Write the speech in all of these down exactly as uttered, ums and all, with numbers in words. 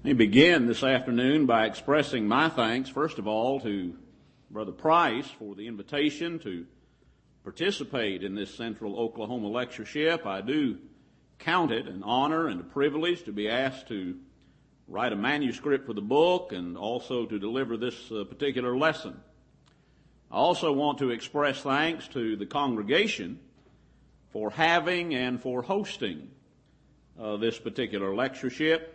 Let me begin this afternoon by expressing my thanks, first of all, to Brother Price for the invitation to participate in this Central Oklahoma lectureship. I do count it an honor and a privilege to be asked to write a manuscript for the book and also to deliver this uh, particular lesson. I also want to express thanks to the congregation for having and for hosting uh, this particular lectureship.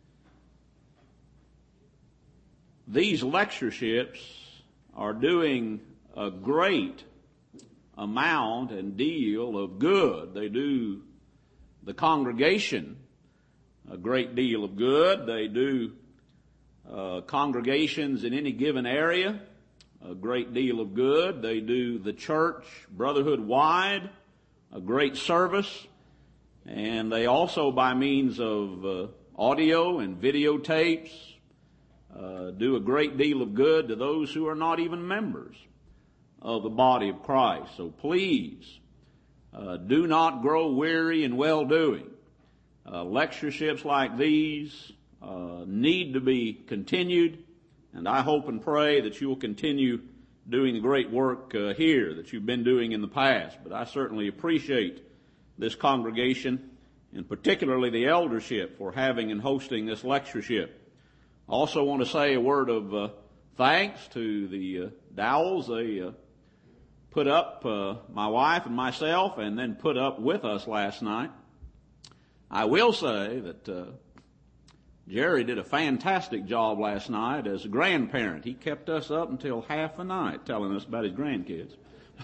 These lectureships are doing a great amount and deal of good. They do the congregation a great deal of good. They do uh, congregations in any given area a great deal of good. They do the church brotherhood-wide a great service. And they also, by means of uh, audio and videotapes, Uh, do a great deal of good to those who are not even members of the body of Christ. So please, uh, do not grow weary in well-doing. Uh, lectureships like these uh, need to be continued, and I hope and pray that you will continue doing the great work uh, here that you've been doing in the past. But I certainly appreciate this congregation, and particularly the eldership, for having and hosting this lectureship. I also want to say a word of uh, thanks to the uh, Dowells. They uh, put up uh, my wife and myself and then put up with us last night. I will say that uh, Jerry did a fantastic job last night as a grandparent. He kept us up until half the night telling us about his grandkids.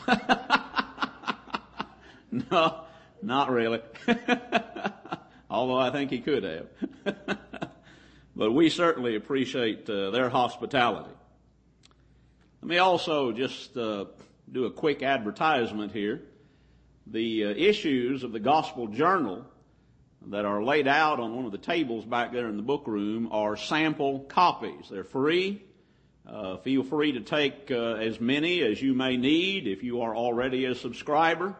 No, not really. Although I think he could have. But we certainly appreciate uh, their hospitality. Let me also just uh, do a quick advertisement here. The uh, issues of the Gospel Journal that are laid out on one of the tables back there in the book room are sample copies. They're free. Uh, feel free to take uh, as many as you may need. If you are already a subscriber,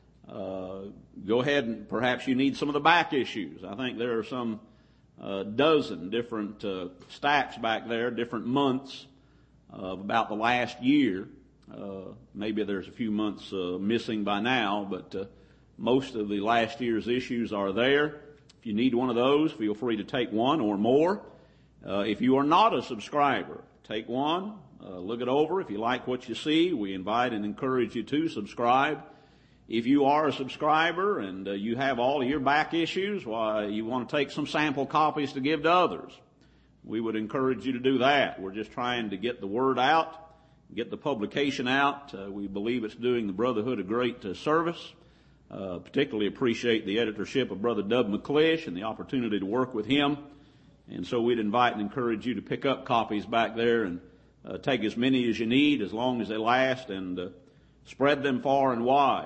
uh, go ahead and perhaps you need some of the back issues. I think there are some a dozen different uh, stacks back there, different months of about the last year. Uh, maybe there's a few months uh, missing by now, but uh, most of the last year's issues are there. If you need one of those, feel free to take one or more. Uh, if you are not a subscriber, take one, uh, look it over. If you like what you see, we invite and encourage you to subscribe. If you are a subscriber and uh, you have all of your back issues, why, you want to take some sample copies to give to others, we would encourage you to do that. We're just trying to get the word out, get the publication out. Uh, we believe it's doing the Brotherhood a great uh, service. Uh, particularly appreciate the editorship of Brother Dub McClish and the opportunity to work with him. And so we'd invite and encourage you to pick up copies back there and uh, take as many as you need, as long as they last, and uh, spread them far and wide.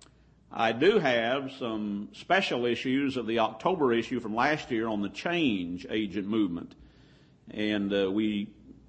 I do have some special issues of the October issue from last year on the change agent movement. And uh, we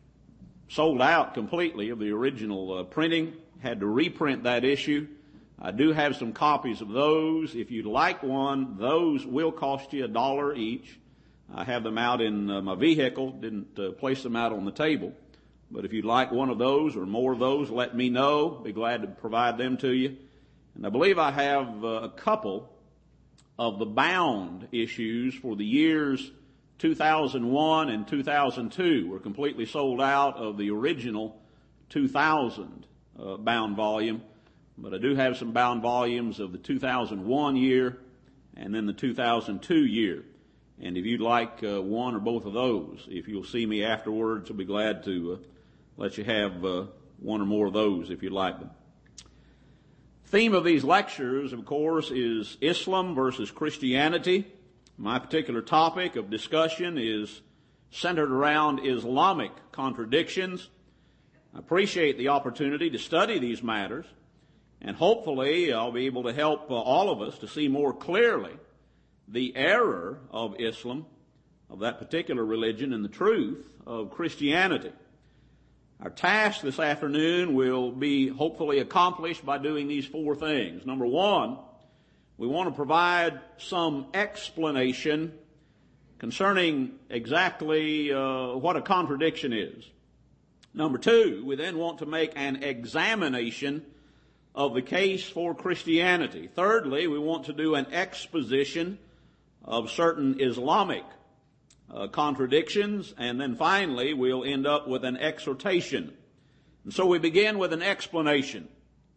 sold out completely of the original uh, printing, had to reprint that issue. I do have some copies of those. If you'd like one, those will cost you a dollar each. I have them out in uh, my vehicle, didn't uh, place them out on the table. But if you'd like one of those or more of those, let me know. Be glad to provide them to you. And I believe I have uh, a couple of the bound issues for the years two thousand one and two thousand two. We're completely sold out of the original two thousand uh, bound volume, but I do have some bound volumes of the two thousand one year and then the two thousand two year. And if you'd like uh, one or both of those, if you'll see me afterwards, I'll be glad to uh, let you have uh, one or more of those if you'd like them. Theme of these lectures, of course, is Islam versus Christianity. My particular topic of discussion is centered around Islamic contradictions. I appreciate the opportunity to study these matters, and hopefully I'll be able to help uh, all of us to see more clearly the error of Islam, of that particular religion, and the truth of Christianity. Our task this afternoon will be hopefully accomplished by doing these four things. Number one, we want to provide some explanation concerning exactly uh, what a contradiction is. Number two, we then want to make an examination of the case for Christianity. Thirdly, we want to do an exposition of certain Islamic uh, contradictions. And then finally, we'll end up with an exhortation. And so we begin with an explanation.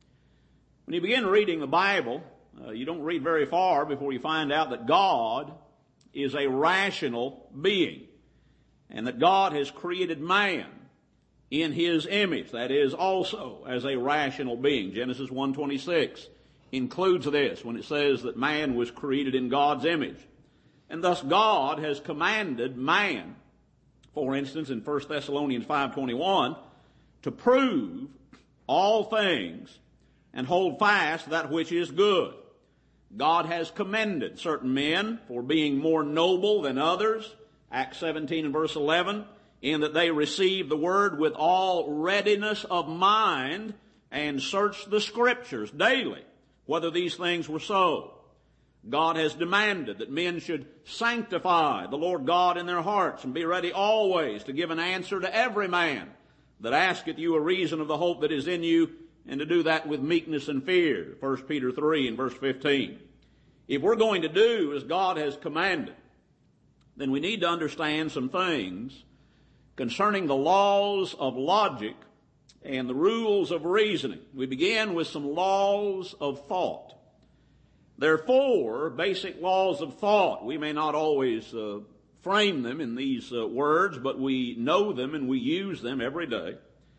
When you begin reading the Bible, uh, you don't read very far before you find out that God is a rational being, and that God has created man in his image, that is, also as a rational being. Genesis one twenty-six includes this when it says that man was created in God's image. And thus God has commanded man, for instance, in First Thessalonians five twenty-one, to prove all things and hold fast that which is good. God has commended certain men for being more noble than others, Acts seventeen and verse eleven, in that they received the word with all readiness of mind and searched the Scriptures daily, whether these things were so. God has demanded that men should sanctify the Lord God in their hearts and be ready always to give an answer to every man that asketh you a reason of the hope that is in you, and to do that with meekness and fear, First Peter three and verse fifteen. If we're going to do as God has commanded, then we need to understand some things concerning the laws of logic and the rules of reasoning. We begin with some laws of thought. There are four basic laws of thought. We may not always uh, frame them in these uh, words, but we know them and we use them every day.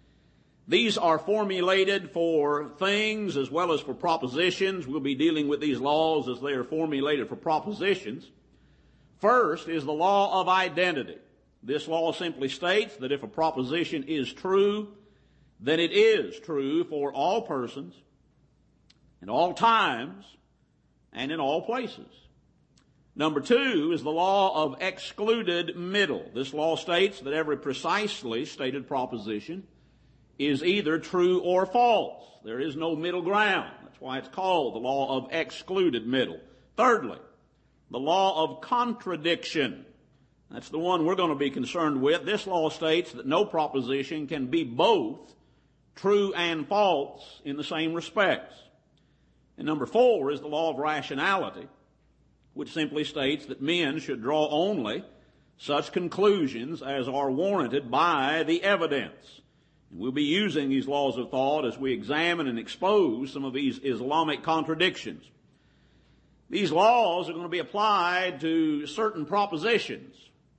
These are formulated for things as well as for propositions. We'll be dealing with these laws as they are formulated for propositions. First is the law of identity. This law simply states that if a proposition is true, then it is true for all persons, in all times, and in all places. Number two is the law of excluded middle. This law states that every precisely stated proposition is either true or false. There is no middle ground. That's why it's called the law of excluded middle. Thirdly, the law of contradiction. That's the one we're going to be concerned with. This law states that no proposition can be both true and false in the same respects. And number four is the law of rationality, which simply states that men should draw only such conclusions as are warranted by the evidence. And we'll be using these laws of thought as we examine and expose some of these Islamic contradictions. These laws are going to be applied to certain propositions.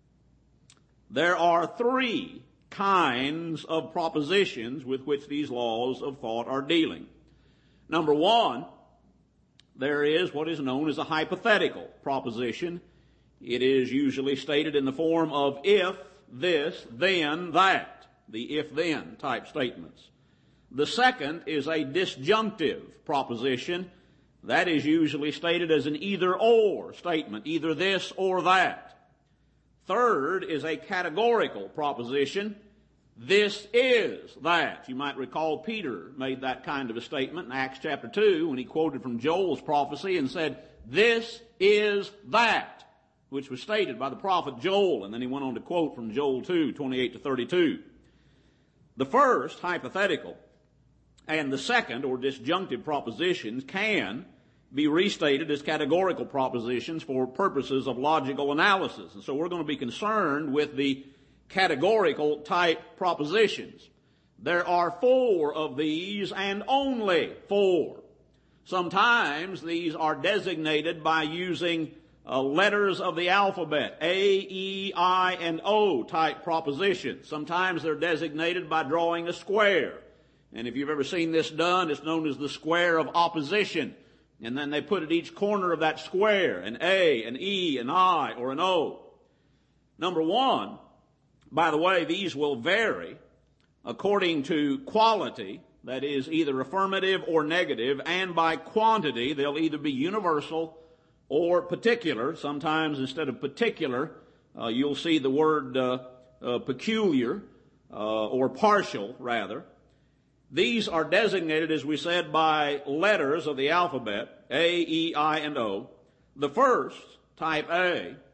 There are three kinds of propositions with which these laws of thought are dealing. Number one, there is what is known as a hypothetical proposition. It is usually stated in the form of if this, then that. The if-then type statements. The second is a disjunctive proposition. That is usually stated as an either-or statement, either this or that. Third is a categorical proposition. This is that. You might recall Peter made that kind of a statement in Acts chapter two when he quoted from Joel's prophecy and said, this is that, which was stated by the prophet Joel. And then he went on to quote from Joel two, twenty-eight to thirty-two. The first, hypothetical, and the second, or disjunctive propositions, can be restated as categorical propositions for purposes of logical analysis. And so we're going to be concerned with the categorical type propositions. There are four of these, and only four. Sometimes these are designated by using Uh, letters of the alphabet, A, E, I, and O type propositions. Sometimes they're designated by drawing a square. And if you've ever seen this done, it's known as the square of opposition. And then they put at each corner of that square an A, an E, an I, or an O. Number one, by the way, these will vary according to quality, that is either affirmative or negative, and by quantity, they'll either be universal or particular. Sometimes instead of particular, uh, you'll see the word uh, uh, peculiar, uh, or partial, rather. These are designated, as we said, by letters of the alphabet, A, E, I, and O. The first, type A,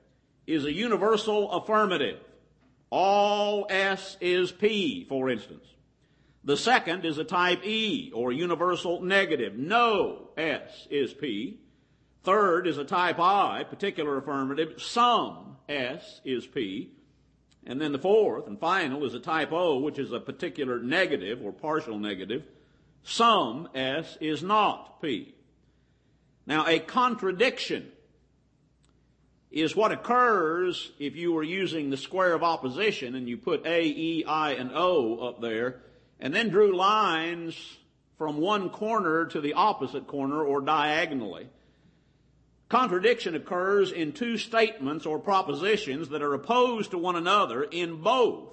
is a universal affirmative. All S is P, for instance. The second is a type E, or universal negative. No S is P. Third is a type I, particular affirmative. Some S is P. And then the fourth and final is a type O, which is a particular negative or partial negative. Some S is not P. Now, a contradiction is what occurs if you were using the square of opposition and you put A, E, I, and O up there and then drew lines from one corner to the opposite corner or diagonally. Contradiction occurs in two statements or propositions that are opposed to one another in both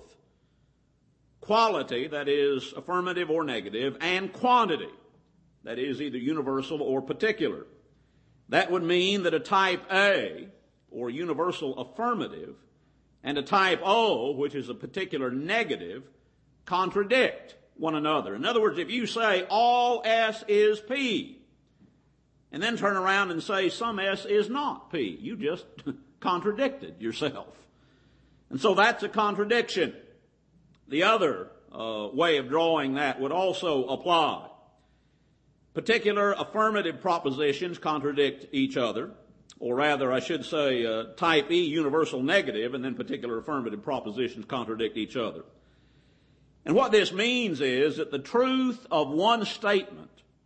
quality, that is affirmative or negative, and quantity, that is either universal or particular. That would mean that a type A, or universal affirmative, and a type O, which is a particular negative, contradict one another. In other words, if you say all S is P, and then turn around and say some S is not P, you just contradicted yourself. And so that's a contradiction. The other uh, way of drawing that would also apply. Particular affirmative propositions contradict each other, or rather, I should say, uh, type E, universal negative, and then particular affirmative propositions contradict each other. And what this means is that the truth of one statement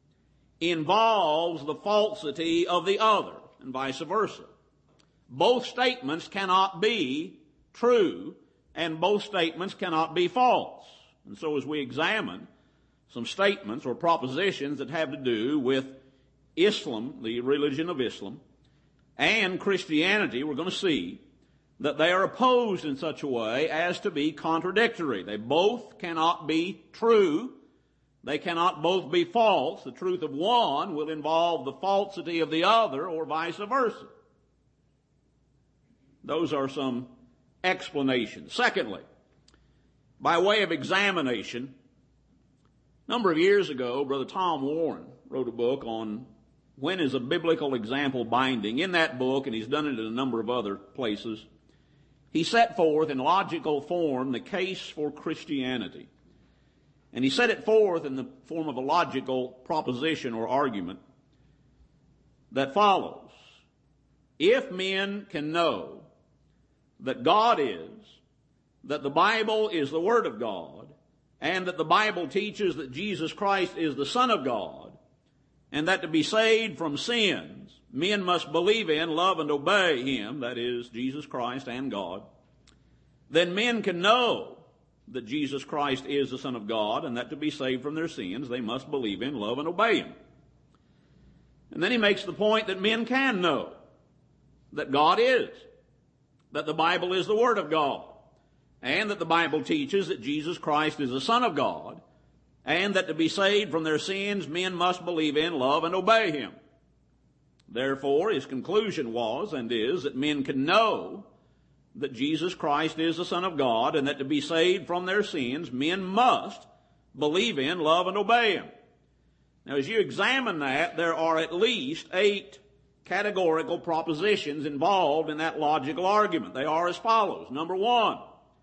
involves the falsity of the other, and vice versa. Both statements cannot be true, and both statements cannot be false. And so as we examine some statements or propositions that have to do with Islam, the religion of Islam, and Christianity, we're going to see that they are opposed in such a way as to be contradictory. They both cannot be true. They cannot both be false. The truth of one will involve the falsity of the other, or vice versa. Those are some explanations. Secondly, by way of examination, a number of years ago, Brother Tom Warren wrote a book on when is a biblical example binding. In that book, and he's done it in a number of other places, he set forth in logical form the case for Christianity. And he set it forth in the form of a logical proposition or argument that follows. If men can know that God is, that the Bible is the Word of God, and that the Bible teaches that Jesus Christ is the Son of God, and that to be saved from sins, men must believe in, love, and obey Him, that is, Jesus Christ and God, then men can know that Jesus Christ is the Son of God, and that to be saved from their sins, they must believe in, love, and obey Him. And then he makes the point that men can know that God is, that the Bible is the Word of God, and that the Bible teaches that Jesus Christ is the Son of God, and that to be saved from their sins, men must believe in, love, and obey Him. Therefore, his conclusion was and is that men can know that Jesus Christ is the Son of God, and that to be saved from their sins, men must believe in, love, and obey Him. Now, as you examine that, there are at least eight categorical propositions involved in that logical argument. They are as follows. Number one,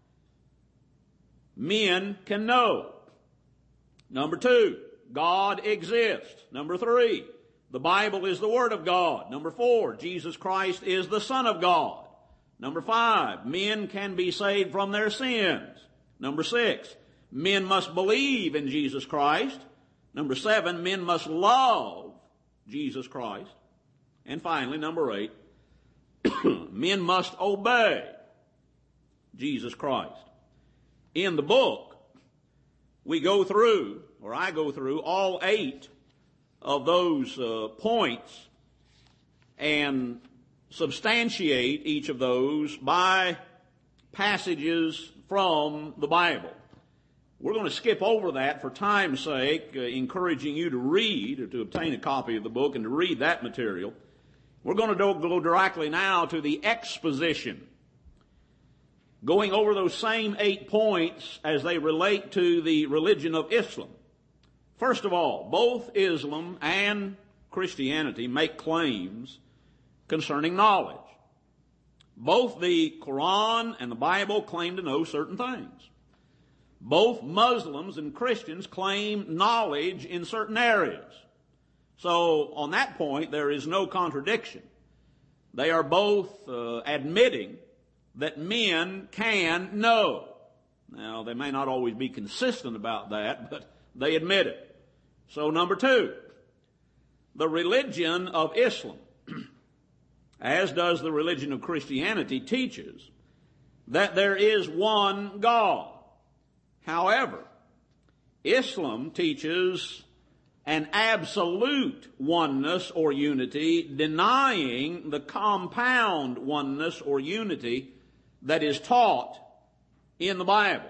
men can know. Number two, God exists. Number three, the Bible is the Word of God. Number four, Jesus Christ is the Son of God. Number five, men can be saved from their sins. Number six, men must believe in Jesus Christ. Number seven, men must love Jesus Christ. And finally, number eight, men must obey Jesus Christ. In the book, we go through, or I go through, all eight of those uh, points and substantiate each of those by passages from the Bible. We're going to skip over that for time's sake, uh, encouraging you to read or to obtain a copy of the book and to read that material. We're going to go, go directly now to the exposition, going over those same eight points as they relate to the religion of Islam. First of all, both Islam and Christianity make claims concerning knowledge. Both the Quran and the Bible claim to know certain things. Both Muslims and Christians claim knowledge in certain areas. So on that point, there is no contradiction. They are both uh, admitting that men can know. Now, they may not always be consistent about that, but they admit it. So number two, the religion of Islam, as does the religion of Christianity, teaches that there is one God. However, Islam teaches an absolute oneness or unity, denying the compound oneness or unity that is taught in the Bible.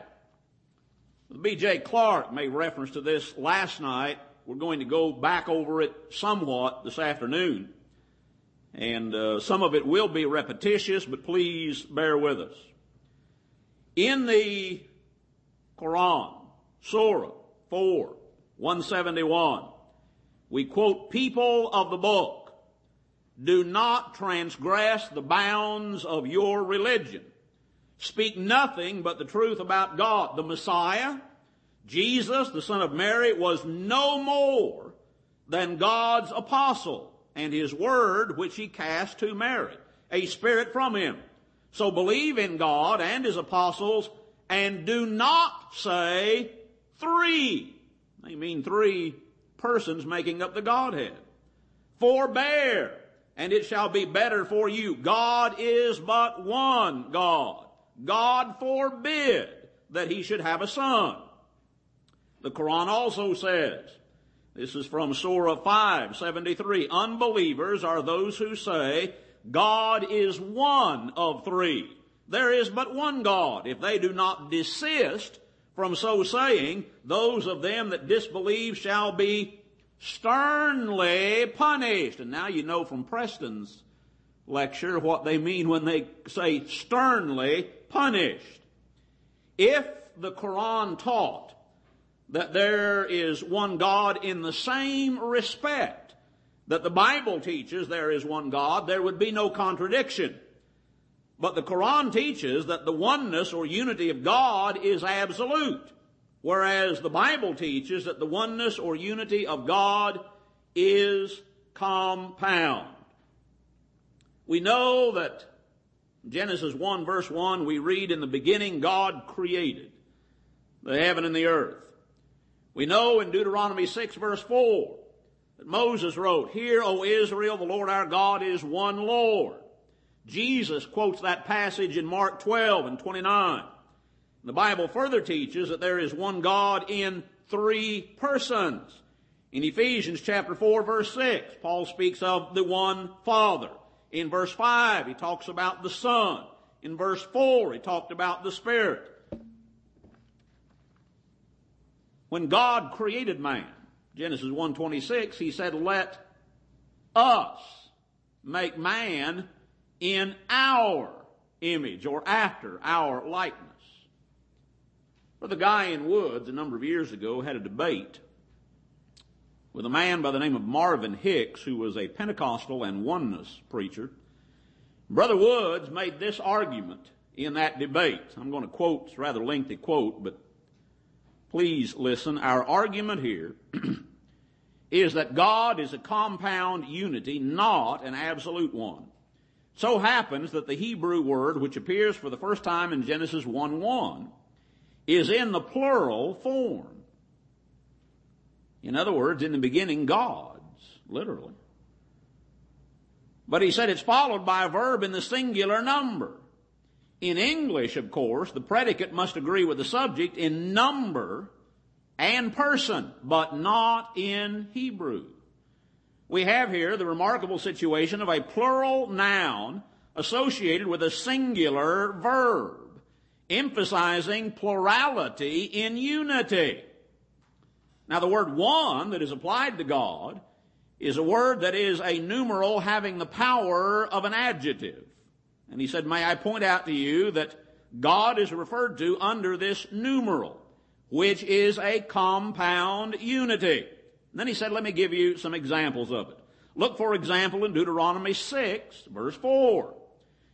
B J Clark made reference to this last night. We're going to go back over it somewhat this afternoon. And uh, some of it will be repetitious, but please bear with us. In the Quran, Surah four, one seventy-one, we quote, "People of the book, do not transgress the bounds of your religion. Speak nothing but the truth about God." The Messiah, Jesus, the son of Mary, was no more than God's apostle and his word which he cast to Mary, a spirit from him. So believe in God and his apostles, and do not say three. They mean three persons making up the Godhead. Forbear, and it shall be better for you. God is but one God. God forbid that he should have a son. The Quran also says, this is from Surah five seventy-three, unbelievers are those who say, God is one of three. There is but one God. If they do not desist from so saying, those of them that disbelieve shall be sternly punished. And now you know from Preston's lecture what they mean when they say sternly punished. If the Quran taught that there is one God in the same respect that the Bible teaches there is one God, there would be no contradiction. But the Quran teaches that the oneness or unity of God is absolute, whereas the Bible teaches that the oneness or unity of God is compound. We know that in Genesis one verse one, we read, in the beginning God created the heaven and the earth. We know in Deuteronomy six verse four that Moses wrote, "Hear, O Israel, the Lord our God is one Lord." Jesus quotes that passage in Mark twelve and twenty-nine. The Bible further teaches that there is one God in three persons. In Ephesians chapter four verse six, Paul speaks of the one Father. In verse five, he talks about the Son. In verse four, he talked about the Spirit. When God created man, Genesis one twenty-six, he said, "Let us make man in our image," or after our likeness. Brother Guyan Woods, a number of years ago, had a debate with a man by the name of Marvin Hicks, who was a Pentecostal and oneness preacher. Brother Woods made this argument in that debate. I'm going to quote, it's a rather lengthy quote, but please listen. Our argument here is that God is a compound unity, not an absolute one. So happens that the Hebrew word, which appears for the first time in Genesis one one, is in the plural form. In other words, in the beginning, gods, literally. But he said it's followed by a verb in the singular number. In English, of course, the predicate must agree with the subject in number and person, but not in Hebrew. We have here the remarkable situation of a plural noun associated with a singular verb, emphasizing plurality in unity. Now, the word one that is applied to God is a word that is a numeral having the power of an adjective. And he said, may I point out to you that God is referred to under this numeral, which is a compound unity. And then he said, let me give you some examples of it. Look, for example, in Deuteronomy six, verse four.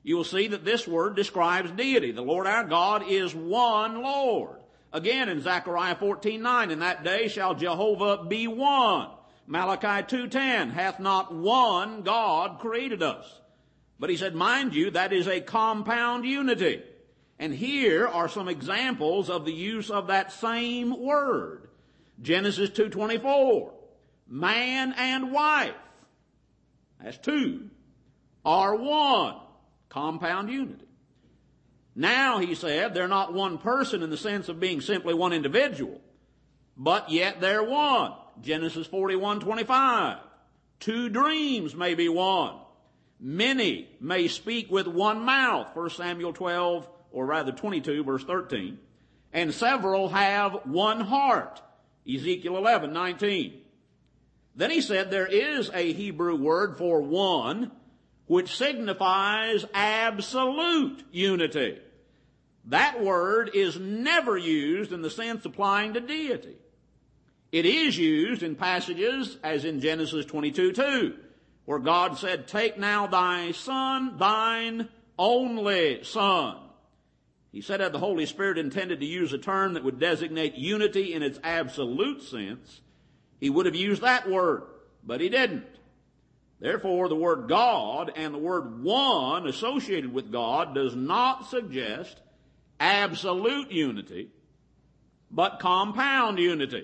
you will see that this word describes deity. The Lord our God is one Lord. Again, in Zechariah fourteen nine, in that day shall Jehovah be one. Malachi two ten, hath not one God created us? But he said, mind you, that is a compound unity. And here are some examples of the use of that same word. Genesis two twenty-four, man and wife, that's two, are one. Compound unity. Now, he said, they're not one person in the sense of being simply one individual, but yet they're one. Genesis forty-one twenty-five. Two dreams may be one. Many may speak with one mouth. First Samuel twelve, or rather twenty-two, verse thirteen. And several have one heart. Ezekiel eleven nineteen. Then he said there is a Hebrew word for one, which signifies absolute unity. That word is never used in the sense applying to deity. It is used in passages as in Genesis twenty-two two, where God said, take now thy son, thine only son. He said that the Holy Spirit intended to use a term that would designate unity in its absolute sense, he would have used that word, but he didn't. Therefore, the word God and the word one associated with God does not suggest absolute unity, but compound unity.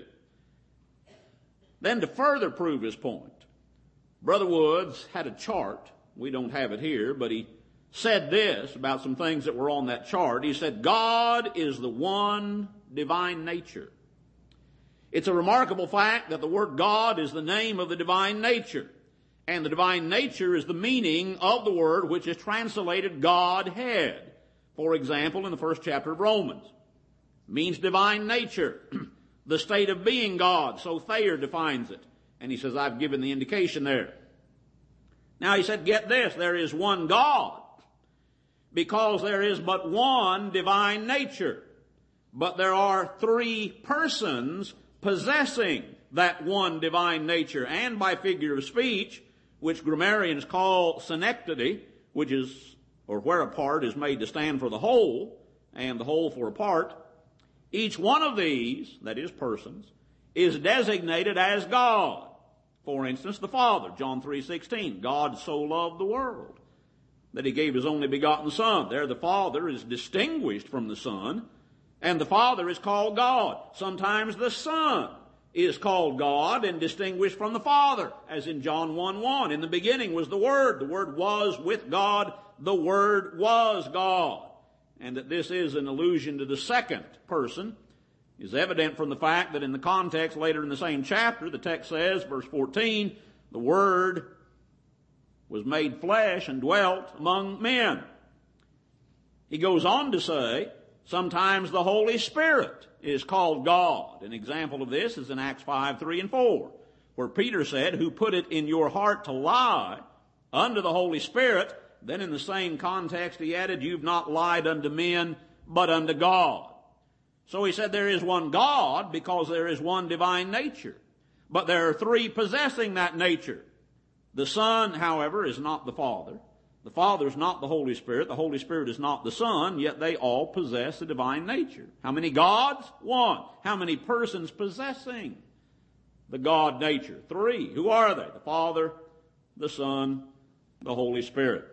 Then to further prove his point, Brother Woods had a chart. We don't have it here, but he said this about some things that were on that chart. He said, God is the one divine nature. It's a remarkable fact that the word God is the name of the divine nature. And the divine nature is the meaning of the word which is translated Godhead. For example, in the first chapter of Romans. It means divine nature. The state of being God. So Thayer defines it. And he says, I've given the indication there. Now he said, get this, there is one God. Because there is but one divine nature. But there are three persons possessing that one divine nature. And by figure of speech, which grammarians call synecdoche, which is, or where a part is made to stand for the whole, and the whole for a part, each one of these, that is persons, is designated as God. For instance, the Father, John three sixteen, God so loved the world that he gave his only begotten Son. There the Father is distinguished from the Son, and the Father is called God. Sometimes the Son is called God and distinguished from the Father, as in John one one. In the beginning was the Word. The Word was with God. The Word was God. And that this is an allusion to the second person is evident from the fact that in the context later in the same chapter, the text says, verse fourteen, the Word was made flesh and dwelt among men. He goes on to say, sometimes the Holy Spirit is called God. An example of this is in Acts five, three and four, where Peter said, who put it in your heart to lie unto the Holy Spirit. Then in the same context he added, you've not lied unto men, but unto God. So he said there is one God because there is one divine nature. But there are three possessing that nature. The Son, however, is not the Father. The Father is not the Holy Spirit. The Holy Spirit is not the Son, yet they all possess the divine nature. How many gods? One. How many persons possessing the God nature? Three. Who are they? The Father, the Son, the Holy Spirit.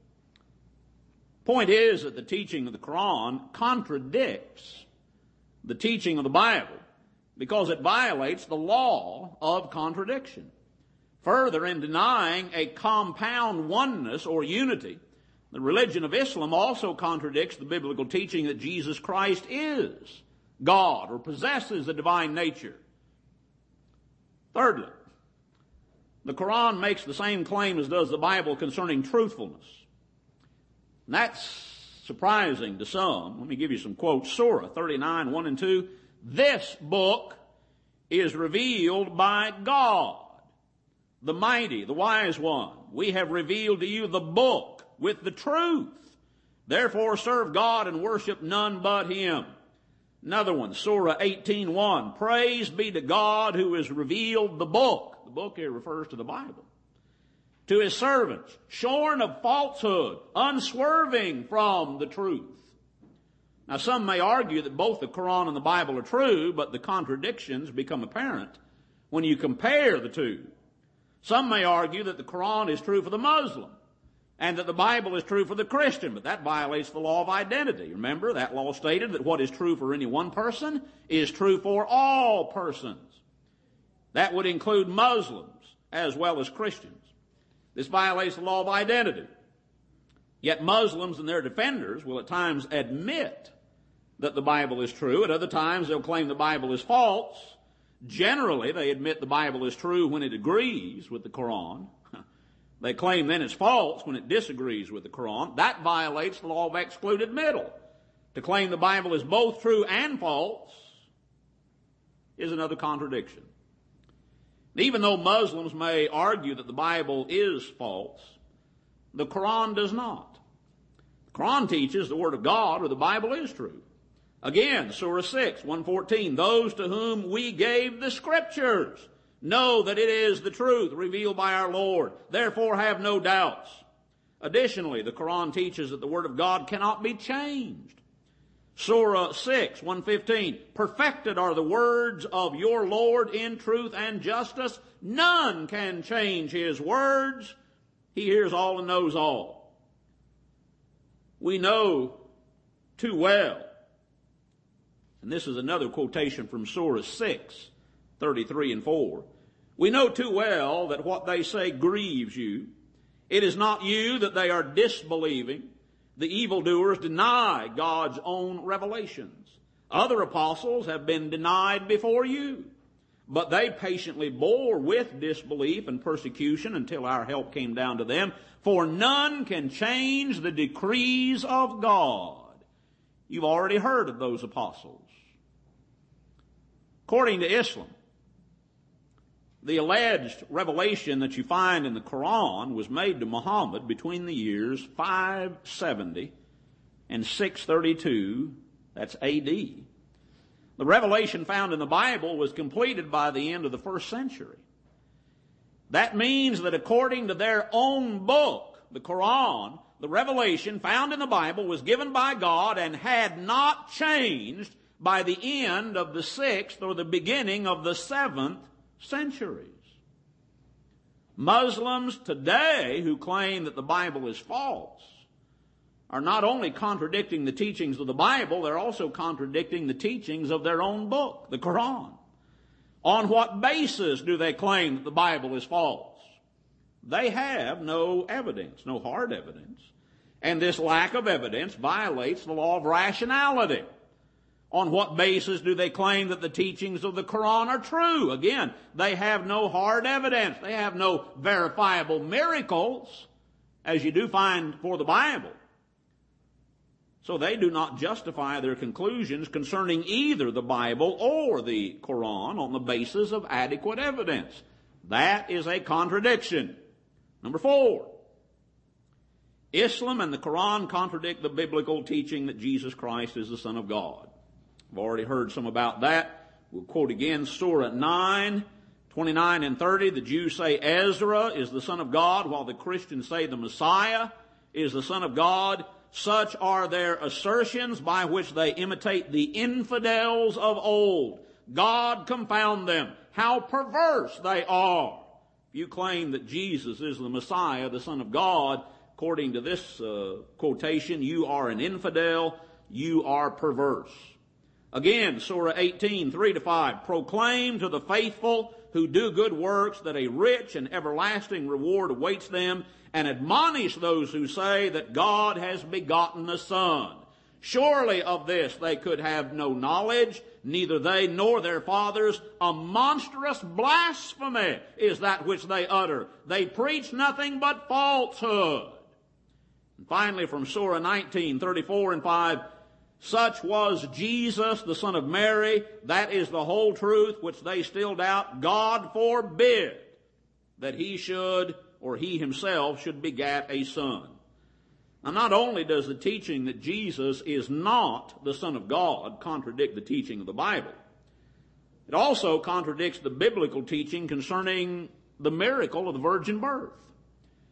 Point is that the teaching of the Quran contradicts the teaching of the Bible because it violates the law of contradiction. Further, in denying a compound oneness or unity, the religion of Islam also contradicts the biblical teaching that Jesus Christ is God or possesses a divine nature. Thirdly, the Quran makes the same claim as does the Bible concerning truthfulness. And that's surprising to some. Let me give you some quotes. Surah thirty-nine, one and two. This book is revealed by God, the mighty, the wise one. We have revealed to you the book with the truth. Therefore serve God and worship none but him. Another one, Surah eighteen, one. Praise be to God who has revealed the book. The book here refers to the Bible. to his servants, shorn of falsehood, unswerving from the truth. Now, some may argue that both the Quran and the Bible are true, but the contradictions become apparent when you compare the two. Some may argue that the Quran is true for the Muslim and that the Bible is true for the Christian, but that violates the law of identity. Remember, that law stated that what is true for any one person is true for all persons. That would include Muslims as well as Christians. This violates the law of identity. Yet Muslims and their defenders will at times admit that the Bible is true. At other times they'll claim the Bible is false. Generally, they admit the Bible is true when it agrees with the Quran. They claim then it's false when it disagrees with the Quran. That violates the law of excluded middle. To claim the Bible is both true and false is another contradiction. Even though Muslims may argue that the Bible is false, the Quran does not. The Quran teaches the Word of God, or the Bible is true. Again, Surah six, one fourteen, those to whom we gave the Scriptures know that it is the truth revealed by our Lord. Therefore have no doubts. Additionally, the Quran teaches that the Word of God cannot be changed. Surah six, one fifteen, perfected are the words of your Lord in truth and justice. None can change His words. He hears all and knows all. We know too well, and this is another quotation from Surah six, thirty-three and four. We know too well that what they say grieves you. It is not you that they are disbelieving. The evildoers deny God's own revelations. Other apostles have been denied before you, but they patiently bore with disbelief and persecution until our help came down to them. For none can change the decrees of God. You've already heard of those apostles. According to Islam, the alleged revelation that you find in the Quran was made to Muhammad between the years five seventy and six thirty-two, that's A D. The revelation found in the Bible was completed by the end of the first century. That means that according to their own book, the Quran, the revelation found in the Bible was given by God and had not changed by the end of the sixth or the beginning of the seventh centuries. Muslims today who claim that the Bible is false are not only contradicting the teachings of the Bible, they're also contradicting the teachings of their own book, the Quran. On what basis do they claim that the Bible is false? They have no evidence, no hard evidence. And this lack of evidence violates the law of rationality. On what basis do they claim that the teachings of the Quran are true? Again, they have no hard evidence. They have no verifiable miracles, as you do find for the Bible. So they do not justify their conclusions concerning either the Bible or the Quran on the basis of adequate evidence. That is a contradiction. Number four, Islam and the Quran contradict the biblical teaching that Jesus Christ is the Son of God. I've already heard some about that. We'll quote again Surah nine, twenty-nine and thirty. The Jews say Ezra is the Son of God, while the Christians say the Messiah is the Son of God. Such are their assertions by which they imitate the infidels of old. God confound them. How perverse they are. If you claim that Jesus is the Messiah, the Son of God, according to this uh, quotation, you are an infidel, you are perverse. Again, Surah eighteen, three to five. Proclaim to the faithful who do good works that a rich and everlasting reward awaits them, and admonish those who say that God has begotten a son. Surely of this they could have no knowledge, neither they nor their fathers. A monstrous blasphemy is that which they utter. They preach nothing but falsehood. And finally, from Surah nineteen, thirty-four and five, such was Jesus, the Son of Mary. That is the whole truth, which they still doubt. God forbid that he should, or he himself should begat a son. Now, not only does the teaching that Jesus is not the Son of God contradict the teaching of the Bible, it also contradicts the biblical teaching concerning the miracle of the virgin birth.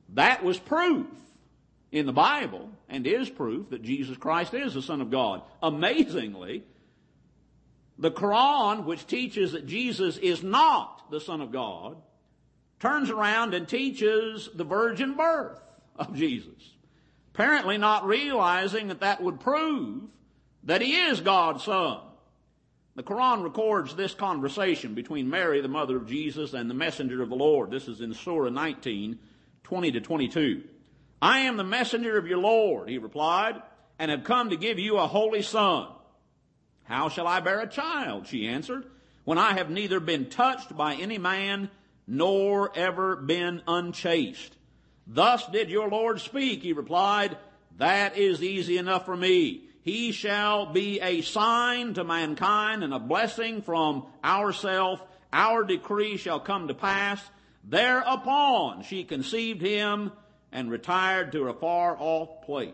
That was proof in the Bible, and is proof, that Jesus Christ is the Son of God. Amazingly, the Quran, which teaches that Jesus is not the Son of God, turns around and teaches the virgin birth of Jesus, apparently not realizing that that would prove that he is God's Son. The Quran records this conversation between Mary, the mother of Jesus, and the messenger of the Lord. This is in Surah nineteen, twenty to twenty-two. I am the messenger of your Lord, he replied, and have come to give you a holy son. How shall I bear a child, she answered, when I have neither been touched by any man nor ever been unchaste? Thus did your Lord speak, he replied. That is easy enough for me. He shall be a sign to mankind and a blessing from ourself. Our decree shall come to pass. Thereupon she conceived him and retired to a far-off place.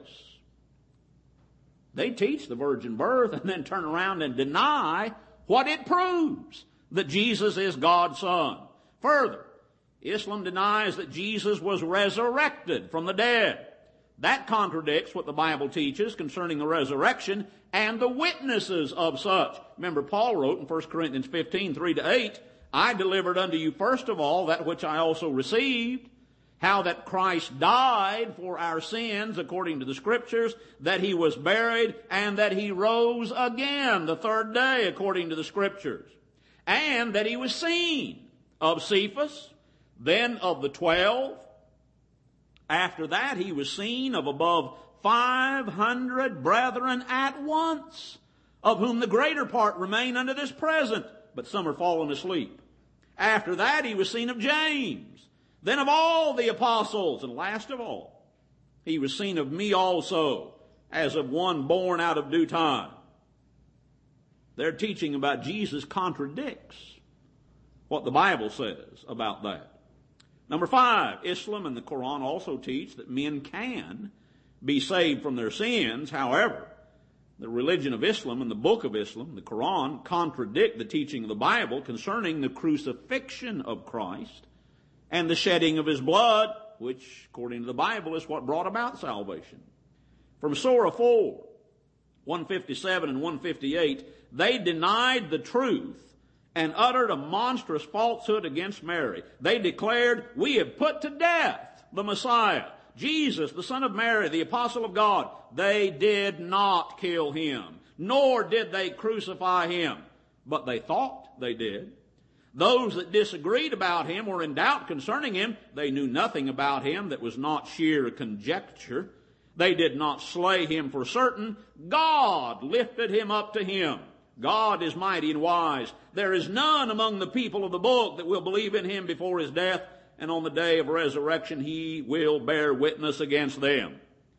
They teach the virgin birth and then turn around and deny what it proves, that Jesus is God's Son. Further, Islam denies that Jesus was resurrected from the dead. That contradicts what the Bible teaches concerning the resurrection and the witnesses of such. Remember, Paul wrote in First Corinthians fifteen, three to eight, I delivered unto you first of all that which I also received, how that Christ died for our sins according to the Scriptures, that he was buried, and that he rose again the third day according to the Scriptures, and that he was seen of Cephas, then of the twelve. After that he was seen of above five hundred brethren at once, of whom the greater part remain unto this present, but some are fallen asleep. After that he was seen of James, then of all the apostles, and last of all, he was seen of me also, as of one born out of due time. Their teaching about Jesus contradicts what the Bible says about that. Number five, Islam and the Quran also teach that men can be saved from their sins. However, the religion of Islam and the book of Islam, the Quran, contradict the teaching of the Bible concerning the crucifixion of Christ and the shedding of his blood, which, according to the Bible, is what brought about salvation. From Surah four, one fifty-seven and one fifty-eight, they denied the truth and uttered a monstrous falsehood against Mary. They declared, we have put to death the Messiah, Jesus, the son of Mary, the apostle of God. They did not kill him, nor did they crucify him, but they thought they did. Those that disagreed about him or in doubt concerning him, they knew nothing about him that was not sheer conjecture. They did not slay him for certain. God lifted him up to him. God is mighty and wise. There is none among the people of the book that will believe in him before his death, and on the day of resurrection he will bear witness against them.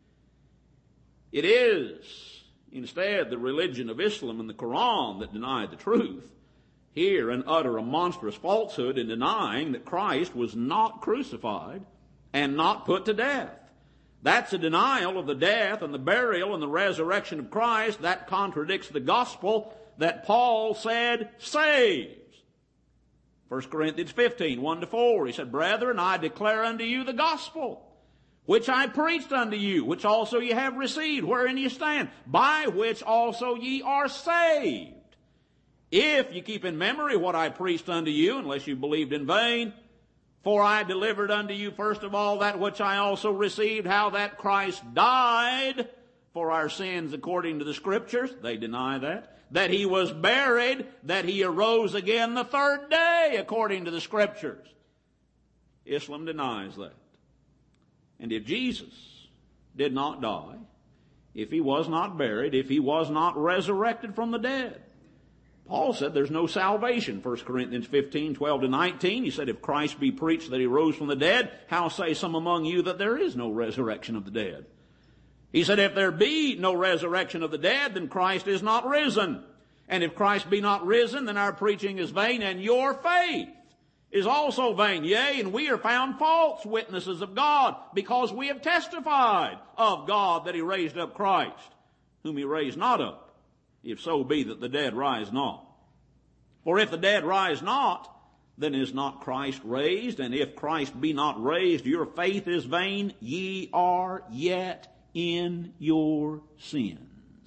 It is instead the religion of Islam and the Quran that deny the truth here and utter a monstrous falsehood in denying that Christ was not crucified and not put to death. That's a denial of the death and the burial and the resurrection of Christ. That contradicts the gospel that Paul said saves. First Corinthians fifteen, one to four, he said, Brethren, I declare unto you the gospel, which I preached unto you, which also ye have received, wherein ye stand, by which also ye are saved. If you keep in memory what I preached unto you, unless you believed in vain, for I delivered unto you first of all that which I also received, how that Christ died for our sins according to the Scriptures. They deny that. That he was buried, that he arose again the third day according to the Scriptures. Islam denies that. And if Jesus did not die, if he was not buried, if he was not resurrected from the dead, Paul said there's no salvation. First Corinthians fifteen, twelve to nineteen, he said, if Christ be preached that he rose from the dead, how say some among you that there is no resurrection of the dead? He said, if there be no resurrection of the dead, then Christ is not risen. And if Christ be not risen, then our preaching is vain, and your faith is also vain. Yea, and we are found false witnesses of God, because we have testified of God that he raised up Christ, whom he raised not up, if so be that the dead rise not. For if the dead rise not, then is not Christ raised? And if Christ be not raised, your faith is vain. Ye are yet in your sins.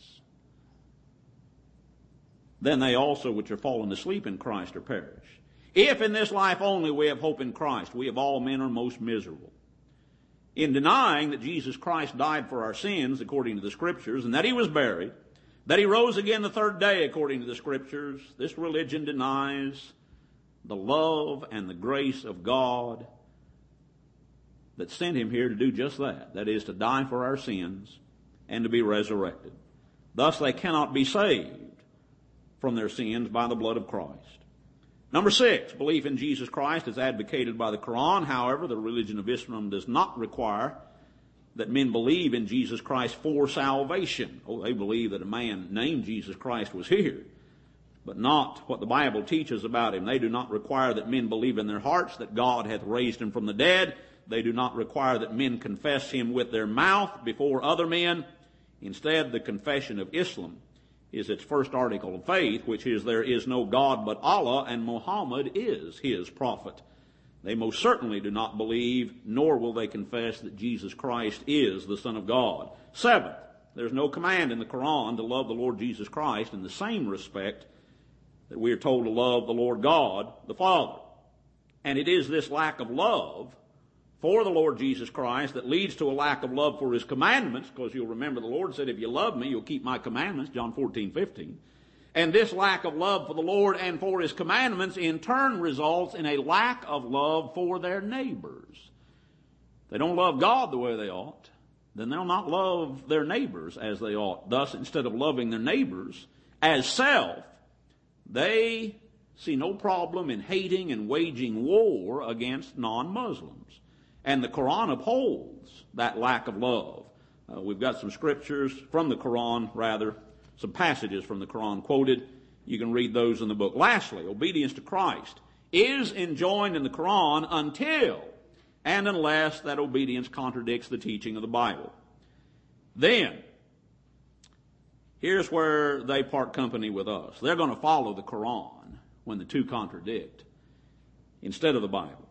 Then they also which are fallen asleep in Christ are perished. If in this life only we have hope in Christ, we of all men are most miserable. In denying that Jesus Christ died for our sins, according to the Scriptures, and that he was buried, that he rose again the third day, according to the Scriptures, this religion denies the love and the grace of God that sent him here to do just that. That is, to die for our sins and to be resurrected. Thus they cannot be saved from their sins by the blood of Christ. Number six, belief in Jesus Christ is advocated by the Quran. However, the religion of Islam does not require that men believe in Jesus Christ for salvation. Oh, they believe that a man named Jesus Christ was here, but not what the Bible teaches about him. They do not require that men believe in their hearts that God hath raised him from the dead. They do not require that men confess him with their mouth before other men. Instead, the confession of Islam is its first article of faith, which is there is no God but Allah, and Muhammad is his prophet. They most certainly do not believe, nor will they confess that Jesus Christ is the Son of God. Seventh, there's no command in the Quran to love the Lord Jesus Christ in the same respect that we are told to love the Lord God, the Father. And it is this lack of love for the Lord Jesus Christ that leads to a lack of love for his commandments, because you'll remember the Lord said, if you love me, you'll keep my commandments, John fourteen fifteen. And this lack of love for the Lord and for his commandments in turn results in a lack of love for their neighbors. They don't love God the way they ought, then they'll not love their neighbors as they ought. Thus, instead of loving their neighbors as self, they see no problem in hating and waging war against non-Muslims. And the Quran upholds that lack of love. Uh, we've got some scriptures from the Quran, rather, some passages from the Quran quoted. You can read those in the book. Lastly, obedience to Christ is enjoined in the Quran until and unless that obedience contradicts the teaching of the Bible. Then, here's where they part company with us. They're going to follow the Quran when the two contradict instead of the Bible.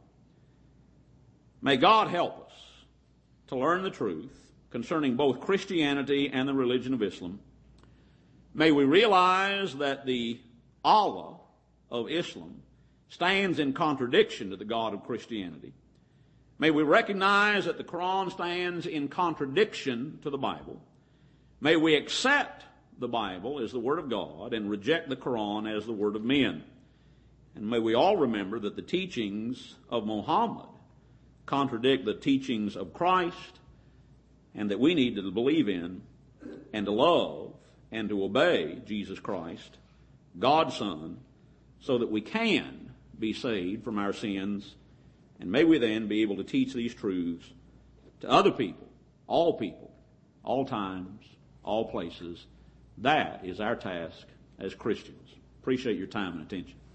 May God help us to learn the truth concerning both Christianity and the religion of Islam. May we realize that the Allah of Islam stands in contradiction to the God of Christianity. May we recognize that the Quran stands in contradiction to the Bible. May we accept the Bible as the Word of God and reject the Quran as the Word of men. And may we all remember that the teachings of Muhammad contradict the teachings of Christ, and that we need to believe in and to love and to obey Jesus Christ, God's Son, so that we can be saved from our sins. And may we then be able to teach these truths to other people, all people, all times, all places. That is our task as Christians. Appreciate your time and attention.